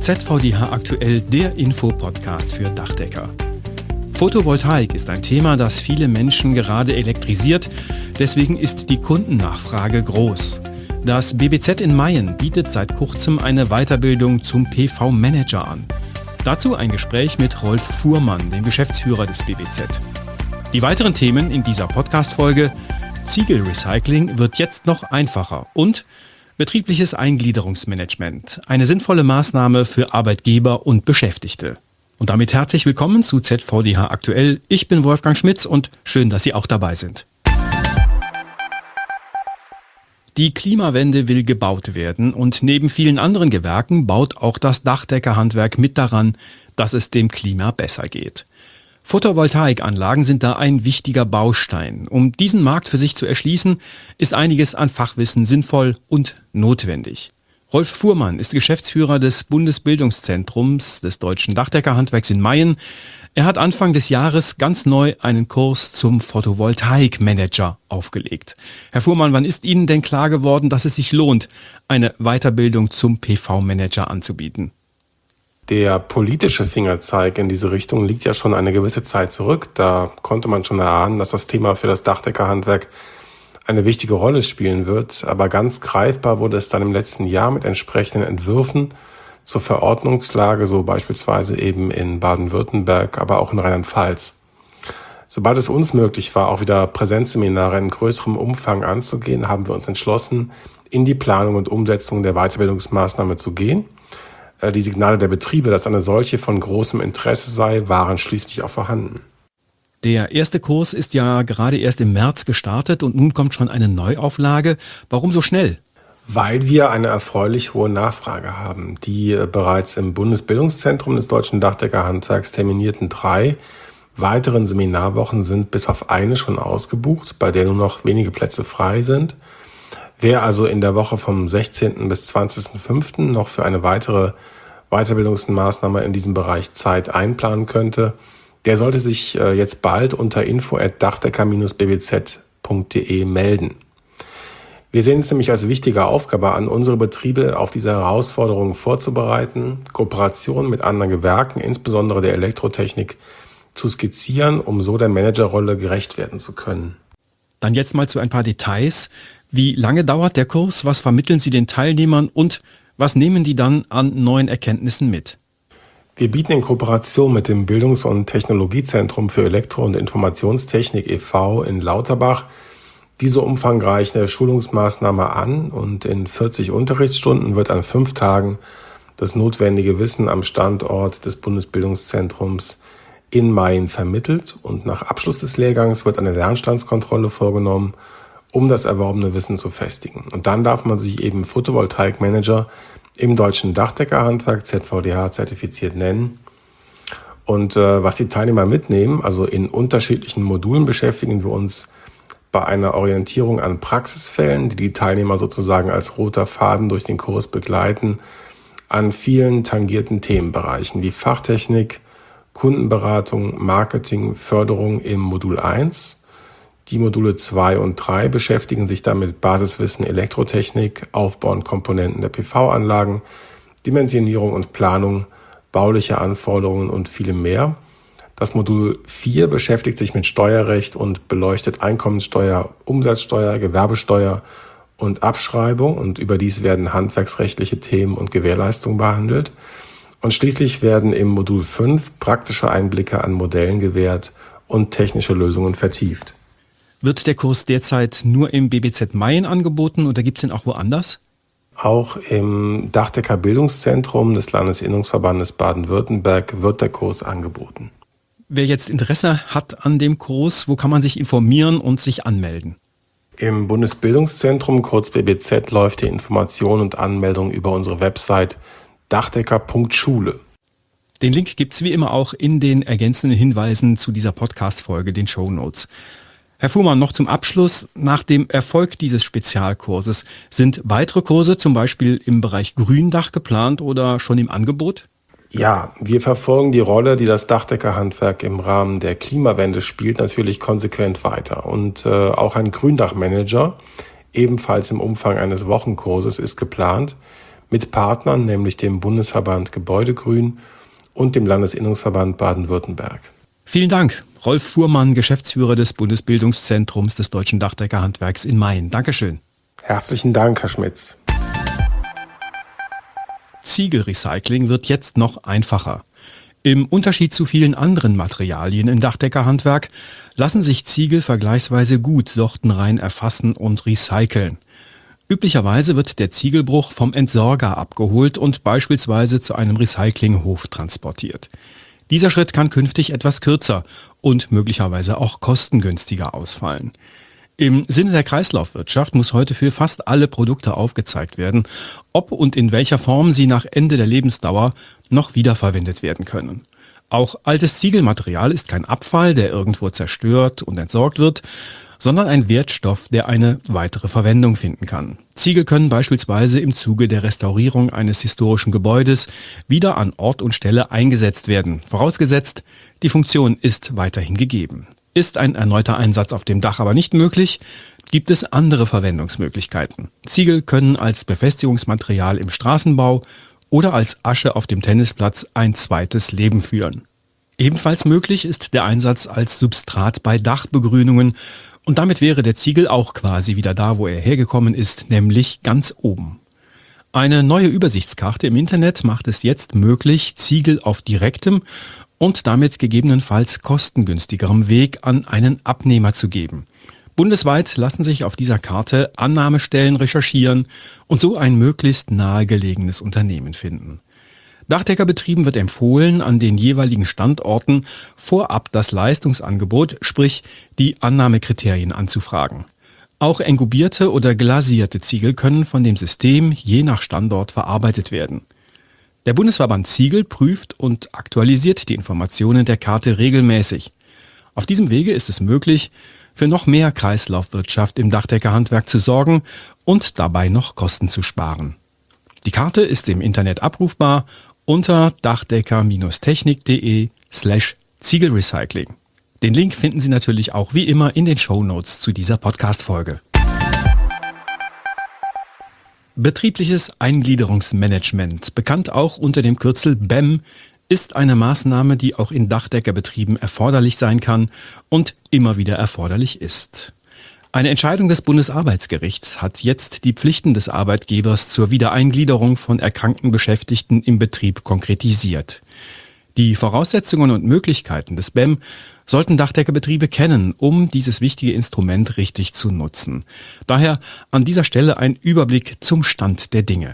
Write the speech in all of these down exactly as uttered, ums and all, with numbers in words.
Z V D H aktuell, der Info-Podcast für Dachdecker. Photovoltaik ist ein Thema, das viele Menschen gerade elektrisiert. Deswegen ist die Kundennachfrage groß. Das B B Z in Mayen bietet seit kurzem eine Weiterbildung zum P V-Manager an. Dazu ein Gespräch mit Rolf Fuhrmann, dem Geschäftsführer des B B Z. Die weiteren Themen in dieser Podcast-Folge: Ziegelrecycling wird jetzt noch einfacher und betriebliches Eingliederungsmanagement, eine sinnvolle Maßnahme für Arbeitgeber und Beschäftigte. Und damit herzlich willkommen zu Z V D H aktuell. Ich bin Wolfgang Schmitz und schön, dass Sie auch dabei sind. Die Klimawende will gebaut werden und neben vielen anderen Gewerken baut auch das Dachdeckerhandwerk mit daran, dass es dem Klima besser geht. Photovoltaikanlagen sind da ein wichtiger Baustein. Um diesen Markt für sich zu erschließen, ist einiges an Fachwissen sinnvoll und notwendig. Rolf Fuhrmann ist Geschäftsführer des Bundesbildungszentrums des Deutschen Dachdeckerhandwerks in Mayen. Er hat Anfang des Jahres ganz neu einen Kurs zum Photovoltaikmanager aufgelegt. Herr Fuhrmann, wann ist Ihnen denn klar geworden, dass es sich lohnt, eine Weiterbildung zum P V-Manager anzubieten? Der politische Fingerzeig in diese Richtung liegt ja schon eine gewisse Zeit zurück. Da konnte man schon erahnen, dass das Thema für das Dachdeckerhandwerk eine wichtige Rolle spielen wird. Aber ganz greifbar wurde es dann im letzten Jahr mit entsprechenden Entwürfen zur Verordnungslage, so beispielsweise eben in Baden-Württemberg, aber auch in Rheinland-Pfalz. Sobald es uns möglich war, auch wieder Präsenzseminare in größerem Umfang anzugehen, haben wir uns entschlossen, in die Planung und Umsetzung der Weiterbildungsmaßnahme zu gehen. Die Signale der Betriebe, dass eine solche von großem Interesse sei, waren schließlich auch vorhanden. Der erste Kurs ist ja gerade erst im März gestartet und nun kommt schon eine Neuauflage. Warum so schnell? Weil wir eine erfreulich hohe Nachfrage haben. Die bereits im Bundesbildungszentrum des Deutschen Dachdeckerhandwerks terminierten drei weiteren Seminarwochen sind bis auf eine schon ausgebucht, bei der nur noch wenige Plätze frei sind. Wer also in der Woche vom sechzehnten bis zwanzigsten fünften noch für eine weitere Weiterbildungsmaßnahme in diesem Bereich Zeit einplanen könnte, der sollte sich jetzt bald unter info at dachdecker dash b b z punkt d e melden. Wir sehen es nämlich als wichtige Aufgabe an, unsere Betriebe auf diese Herausforderungen vorzubereiten, Kooperationen mit anderen Gewerken, insbesondere der Elektrotechnik, zu skizzieren, um so der Managerrolle gerecht werden zu können. Dann jetzt mal zu ein paar Details. Wie lange dauert der Kurs? Was vermitteln Sie den Teilnehmern und was nehmen die dann an neuen Erkenntnissen mit? Wir bieten in Kooperation mit dem Bildungs- und Technologiezentrum für Elektro- und Informationstechnik e V in Lauterbach diese umfangreiche Schulungsmaßnahme an und in vierzig Unterrichtsstunden wird an fünf Tagen das notwendige Wissen am Standort des Bundesbildungszentrums in Mayen vermittelt und nach Abschluss des Lehrgangs wird eine Lernstandskontrolle vorgenommen, um das erworbene Wissen zu festigen. Und dann darf man sich eben Photovoltaikmanager im Deutschen Dachdeckerhandwerk Z V D H zertifiziert nennen. Und äh, was die Teilnehmer mitnehmen, also in unterschiedlichen Modulen beschäftigen wir uns bei einer Orientierung an Praxisfällen, die die Teilnehmer sozusagen als roter Faden durch den Kurs begleiten, an vielen tangierten Themenbereichen wie Fachtechnik, Kundenberatung, Marketing, Förderung im Modul eins. Die Module zwei und drei beschäftigen sich dann mit Basiswissen Elektrotechnik, Aufbau und Komponenten der P V-Anlagen, Dimensionierung und Planung, bauliche Anforderungen und vielem mehr. Das Modul vier beschäftigt sich mit Steuerrecht und beleuchtet Einkommenssteuer, Umsatzsteuer, Gewerbesteuer und Abschreibung und überdies werden handwerksrechtliche Themen und Gewährleistung behandelt. Und schließlich werden im Modul fünf praktische Einblicke an Modellen gewährt und technische Lösungen vertieft. Wird der Kurs derzeit nur im B B Z Mayen angeboten oder gibt es ihn auch woanders? Auch im Dachdeckerbildungszentrum des Landesinnungsverbandes Baden-Württemberg wird der Kurs angeboten. Wer jetzt Interesse hat an dem Kurs, wo kann man sich informieren und sich anmelden? Im Bundesbildungszentrum, kurz B B Z, läuft die Information und Anmeldung über unsere Website dachdecker punkt schule. Den Link gibt es wie immer auch in den ergänzenden Hinweisen zu dieser Podcast-Folge, den Shownotes. Herr Fuhrmann, noch zum Abschluss. Nach dem Erfolg dieses Spezialkurses sind weitere Kurse zum Beispiel im Bereich Gründach geplant oder schon im Angebot? Ja, wir verfolgen die Rolle, die das Dachdeckerhandwerk im Rahmen der Klimawende spielt, natürlich konsequent weiter. Und äh, auch ein Gründachmanager, ebenfalls im Umfang eines Wochenkurses, ist geplant, mit Partnern, nämlich dem Bundesverband Gebäudegrün und dem Landesinnungsverband Baden-Württemberg. Vielen Dank, Rolf Fuhrmann, Geschäftsführer des Bundesbildungszentrums des Deutschen Dachdeckerhandwerks in Mayen. Dankeschön. Herzlichen Dank, Herr Schmitz. Ziegelrecycling wird jetzt noch einfacher. Im Unterschied zu vielen anderen Materialien im Dachdeckerhandwerk lassen sich Ziegel vergleichsweise gut sortenrein erfassen und recyceln. Üblicherweise wird der Ziegelbruch vom Entsorger abgeholt und beispielsweise zu einem Recyclinghof transportiert. Dieser Schritt kann künftig etwas kürzer und möglicherweise auch kostengünstiger ausfallen. Im Sinne der Kreislaufwirtschaft muss heute für fast alle Produkte aufgezeigt werden, ob und in welcher Form sie nach Ende der Lebensdauer noch wiederverwendet werden können. Auch altes Ziegelmaterial ist kein Abfall, der irgendwo zerstört und entsorgt wird, sondern ein Wertstoff, der eine weitere Verwendung finden kann. Ziegel können beispielsweise im Zuge der Restaurierung eines historischen Gebäudes wieder an Ort und Stelle eingesetzt werden, vorausgesetzt, die Funktion ist weiterhin gegeben. Ist ein erneuter Einsatz auf dem Dach aber nicht möglich, gibt es andere Verwendungsmöglichkeiten. Ziegel können als Befestigungsmaterial im Straßenbau oder als Asche auf dem Tennisplatz ein zweites Leben führen. Ebenfalls möglich ist der Einsatz als Substrat bei Dachbegrünungen und damit wäre der Ziegel auch quasi wieder da, wo er hergekommen ist, nämlich ganz oben. Eine neue Übersichtskarte im Internet macht es jetzt möglich, Ziegel auf direktem und damit gegebenenfalls kostengünstigerem Weg an einen Abnehmer zu geben. Bundesweit lassen sich auf dieser Karte Annahmestellen recherchieren und so ein möglichst nahegelegenes Unternehmen finden. Dachdeckerbetrieben wird empfohlen, an den jeweiligen Standorten vorab das Leistungsangebot, sprich die Annahmekriterien anzufragen. Auch engubierte oder glasierte Ziegel können von dem System je nach Standort verarbeitet werden. Der Bundesverband Ziegel prüft und aktualisiert die Informationen der Karte regelmäßig. Auf diesem Wege ist es möglich, für noch mehr Kreislaufwirtschaft im Dachdeckerhandwerk zu sorgen und dabei noch Kosten zu sparen. Die Karte ist im Internet abrufbar unter dachdecker-technik.de slash Ziegelrecycling. Den Link finden Sie natürlich auch wie immer in den Shownotes zu dieser Podcast-Folge. Betriebliches Eingliederungsmanagement, bekannt auch unter dem Kürzel B E M, ist eine Maßnahme, die auch in Dachdeckerbetrieben erforderlich sein kann und immer wieder erforderlich ist. Eine Entscheidung des Bundesarbeitsgerichts hat jetzt die Pflichten des Arbeitgebers zur Wiedereingliederung von erkrankten Beschäftigten im Betrieb konkretisiert. Die Voraussetzungen und Möglichkeiten des B E M sollten Dachdeckerbetriebe kennen, um dieses wichtige Instrument richtig zu nutzen. Daher an dieser Stelle ein Überblick zum Stand der Dinge.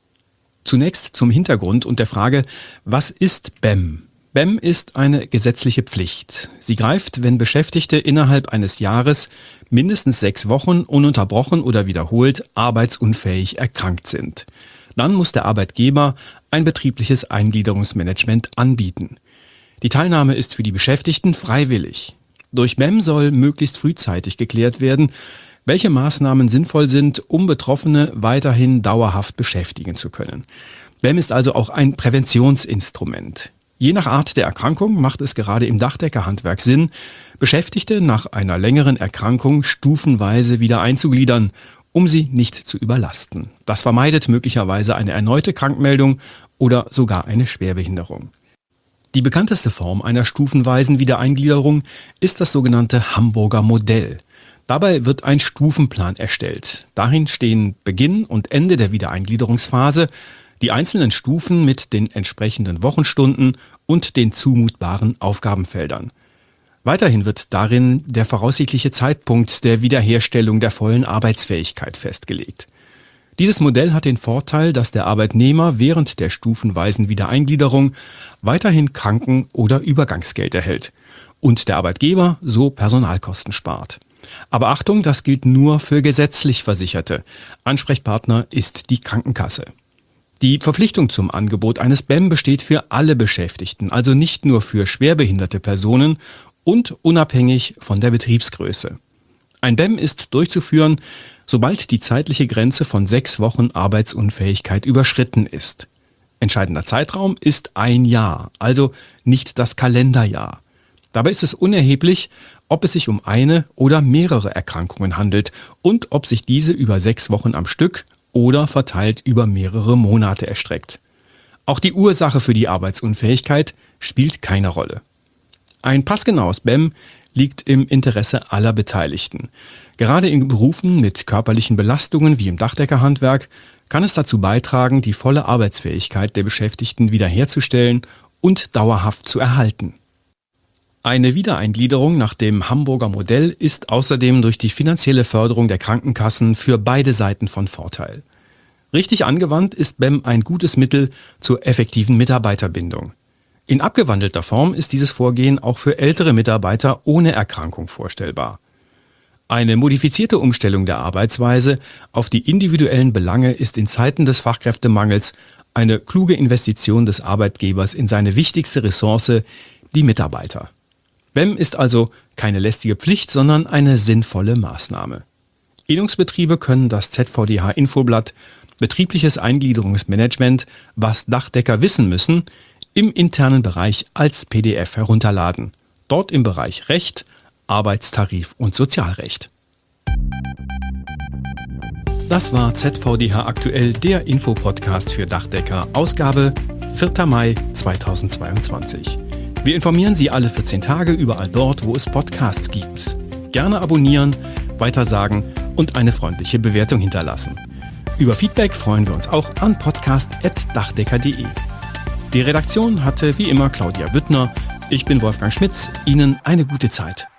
Zunächst zum Hintergrund und der Frage, was ist B E M? B E M ist eine gesetzliche Pflicht. Sie greift, wenn Beschäftigte innerhalb eines Jahres mindestens sechs Wochen ununterbrochen oder wiederholt arbeitsunfähig erkrankt sind. Dann muss der Arbeitgeber ein betriebliches Eingliederungsmanagement anbieten. Die Teilnahme ist für die Beschäftigten freiwillig. Durch B E M soll möglichst frühzeitig geklärt werden, welche Maßnahmen sinnvoll sind, um Betroffene weiterhin dauerhaft beschäftigen zu können. B E M ist also auch ein Präventionsinstrument. Je nach Art der Erkrankung macht es gerade im Dachdeckerhandwerk Sinn, Beschäftigte nach einer längeren Erkrankung stufenweise wieder einzugliedern, um sie nicht zu überlasten. Das vermeidet möglicherweise eine erneute Krankmeldung oder sogar eine Schwerbehinderung. Die bekannteste Form einer stufenweisen Wiedereingliederung ist das sogenannte Hamburger Modell. Dabei wird ein Stufenplan erstellt. Darin stehen Beginn und Ende der Wiedereingliederungsphase, die einzelnen Stufen mit den entsprechenden Wochenstunden und den zumutbaren Aufgabenfeldern. Weiterhin wird darin der voraussichtliche Zeitpunkt der Wiederherstellung der vollen Arbeitsfähigkeit festgelegt. Dieses Modell hat den Vorteil, dass der Arbeitnehmer während der stufenweisen Wiedereingliederung weiterhin Kranken- oder Übergangsgeld erhält und der Arbeitgeber so Personalkosten spart. Aber Achtung, das gilt nur für gesetzlich Versicherte. Ansprechpartner ist die Krankenkasse. Die Verpflichtung zum Angebot eines B E M besteht für alle Beschäftigten, also nicht nur für schwerbehinderte Personen und unabhängig von der Betriebsgröße. Ein B E M ist durchzuführen, sobald die zeitliche Grenze von sechs Wochen Arbeitsunfähigkeit überschritten ist. Entscheidender Zeitraum ist ein Jahr, also nicht das Kalenderjahr. Dabei ist es unerheblich, ob es sich um eine oder mehrere Erkrankungen handelt und ob sich diese über sechs Wochen am Stück oder verteilt über mehrere Monate erstreckt. Auch die Ursache für die Arbeitsunfähigkeit spielt keine Rolle. Ein passgenaues B E M liegt im Interesse aller Beteiligten. Gerade in Berufen mit körperlichen Belastungen wie im Dachdeckerhandwerk kann es dazu beitragen, die volle Arbeitsfähigkeit der Beschäftigten wiederherzustellen und dauerhaft zu erhalten. Eine Wiedereingliederung nach dem Hamburger Modell ist außerdem durch die finanzielle Förderung der Krankenkassen für beide Seiten von Vorteil. Richtig angewandt ist B E M ein gutes Mittel zur effektiven Mitarbeiterbindung. In abgewandelter Form ist dieses Vorgehen auch für ältere Mitarbeiter ohne Erkrankung vorstellbar. Eine modifizierte Umstellung der Arbeitsweise auf die individuellen Belange ist in Zeiten des Fachkräftemangels eine kluge Investition des Arbeitgebers in seine wichtigste Ressource, die Mitarbeiter. B E M ist also keine lästige Pflicht, sondern eine sinnvolle Maßnahme. Innungsbetriebe können das Z V D H-Infoblatt Betriebliches Eingliederungsmanagement, was Dachdecker wissen müssen, im internen Bereich als P D F herunterladen. Dort im Bereich Recht, Arbeitstarif und Sozialrecht. Das war Z V D H aktuell, der Infopodcast für Dachdecker, Ausgabe vierter Mai zweitausendzweiundzwanzig. Wir informieren Sie alle vierzehn Tage überall dort, wo es Podcasts gibt. Gerne abonnieren, weitersagen und eine freundliche Bewertung hinterlassen. Über Feedback freuen wir uns auch an podcast at dachdecker punkt de. Die Redaktion hatte wie immer Claudia Büttner. Ich bin Wolfgang Schmitz. Ihnen eine gute Zeit.